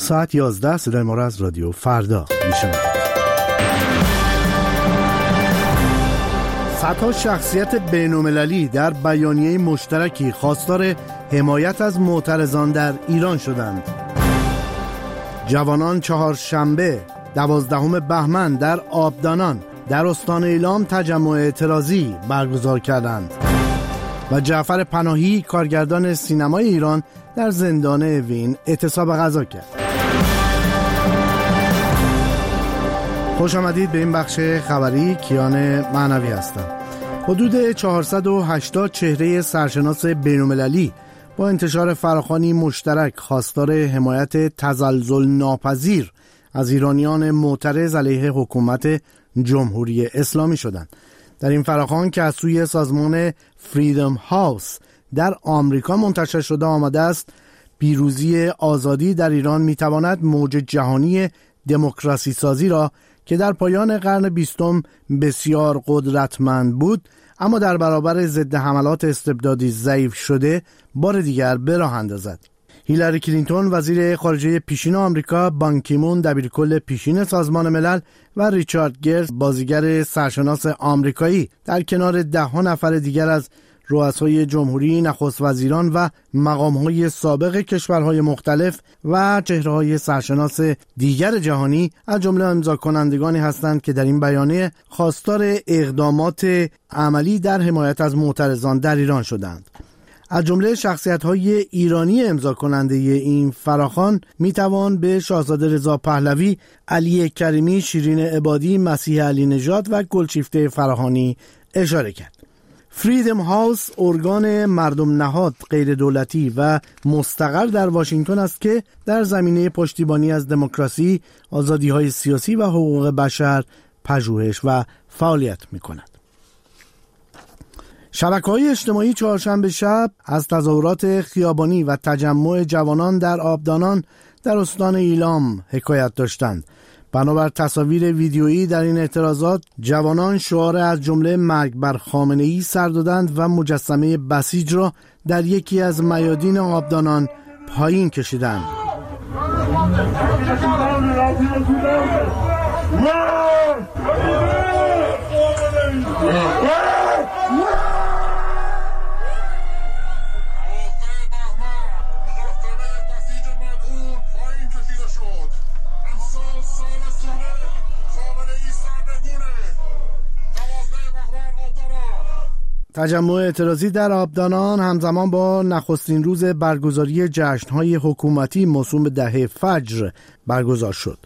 ساعت 11 صدای ما را از رادیو فردا میشنوید. صدها شخصیت بین‌المللی در بیانیه مشترکی خواستار حمایت از معترضان در ایران شدند. جوانان چهارشنبه 12 بهمن در آبدانان در استان ایلام تجمع اعتراضی برگزار کردند و جعفر پناهی کارگردان سینمای ایران در زندان اوین اعتصاب غذا کرد. خوش آمدید به این بخش خبری. کیان معنوی هستم. حدود 480 چهره سرشناس بین‌المللی با انتشار فراخوانی مشترک خواستار حمایت تزلزل ناپذیر از ایرانیان معترض علیه حکومت جمهوری اسلامی شدند. در این فراخوان که از سوی سازمان فریدم هاوس در آمریکا منتشر شده آمده است پیروزی آزادی در ایران میتواند موج جهانی دموکراسی سازی را که در پایان قرن 20 بسیار قدرتمند بود اما در برابر ضد حملات استبدادی ضعیف شده بار دیگر به راه اندازد. هیلاری کلینتون وزیر خارجه پیشین آمریکا، بان کی مون دبیرکل پیشین سازمان ملل و ریچارد گرز بازیگر سرشناس آمریکایی در کنار 10 نفر دیگر از رؤسای جمهوری، نخست وزیران و مقام‌های سابق کشورهای مختلف و چهره‌های سرشناس دیگر جهانی از جمله امضاکنندگانی هستند که در این بیانیه خواستار اقدامات عملی در حمایت از معترضان در ایران شدند. از جمله شخصیت‌های ایرانی امضا کننده این فراخوان میتوان به شاهزاده رضا پهلوی، علی کریمی، شیرین عبادی، مسیح علی نژاد و گلشیفته فراهانی اشاره کرد. فریدم هاوس ارگان مردم نهاد غیر دولتی و مستقر در واشنگتن است که در زمینه پشتیبانی از دموکراسی، آزادی‌های سیاسی و حقوق بشر پژوهش و فعالیت می‌کند. شبکه‌های اجتماعی چهارشنبه شب از تظاهرات خیابانی و تجمع جوانان در آبدانان در استان ایلام حکایت داشتند. بنابر تصاویر ویدیویی در این اعتراضات جوانان شعار از جمله مرگ بر خامنه‌ای سر دادند و مجسمه بسیج را در یکی از میادین آبدانان پایین کشیدند. تجمع اعتراضی در آبدانان همزمان با نخستین روز برگزاری جشن‌های حکومتی موسوم به دهه فجر برگزار شد.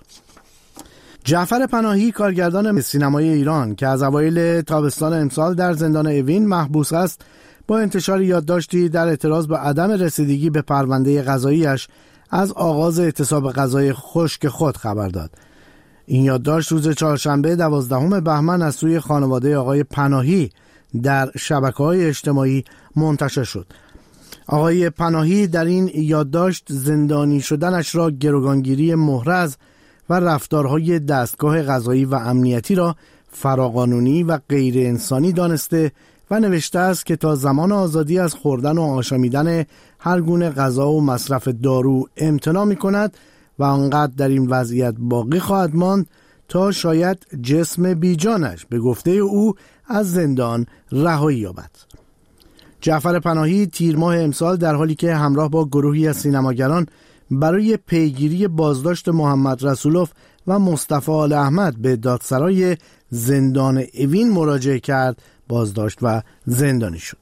جعفر پناهی کارگردان سینمای ایران که از اوایل تابستان امسال در زندان اوین محبوس است با انتشار یادداشتی در اعتراض به عدم رسیدگی به پرونده قضایی‌اش از آغاز اعتصاب غذای خشک خود خبر داد. این یادداشت روز چهارشنبه 12 بهمن از سوی خانواده آقای پناهی در شبکه‌های اجتماعی منتشر شد. آقای پناهی در این یادداشت زندانی شدنش را گروگانگیری محرز و رفتارهای دستگاه قضایی و امنیتی را فراقانونی و غیر انسانی دانسته و نوشته است که تا زمان آزادی از خوردن و آشامیدن هر گونه غذا و مصرف دارو امتناع می‌کند و آنقدر در این وضعیت باقی خواهد ماند تا شاید جسم بیجانش به گفته او از زندان رهایی یابد. جعفر پناهی تیر ماه امسال در حالی که همراه با گروهی از سینماگران برای پیگیری بازداشت محمد رسولوف و مصطفی آل احمد به دادسرای زندان اوین مراجعه کرد، بازداشت و زندانی شد.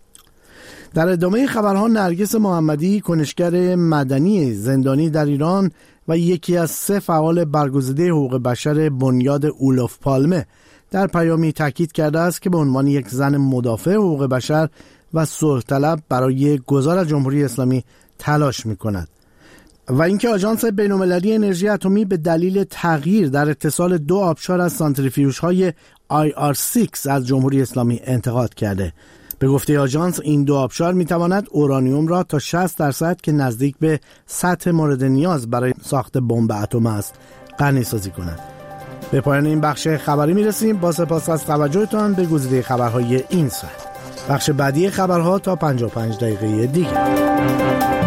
در ادامه خبرها نرگس محمدی کنشگر مدنی زندانی در ایران و یکی از 3 فعال برگزیده حقوق بشر بنیاد اولوف پالمه در پیامی تاکید کرده است که به عنوان یک زن مدافع حقوق بشر و صلح طلب برای گذار از جمهوری اسلامی تلاش می‌کند و اینکه آژانس بین‌المللی انرژی اتمی به دلیل تغییر در اتصال 2 آبشار از سانتریفیوژهای IR6 از جمهوری اسلامی انتقاد کرده. به گفته آژانس این 2 آبشار می‌تواند اورانیوم را تا 60% که نزدیک به سطح مورد نیاز برای ساخت بمب اتم است غنی‌سازی کند. به پایان این بخش خبری میرسیم. با سپاس از توجهتان به گزیده خبرهای این ساعت. بخش بعدی خبرها تا 55 دقیقه دیگر.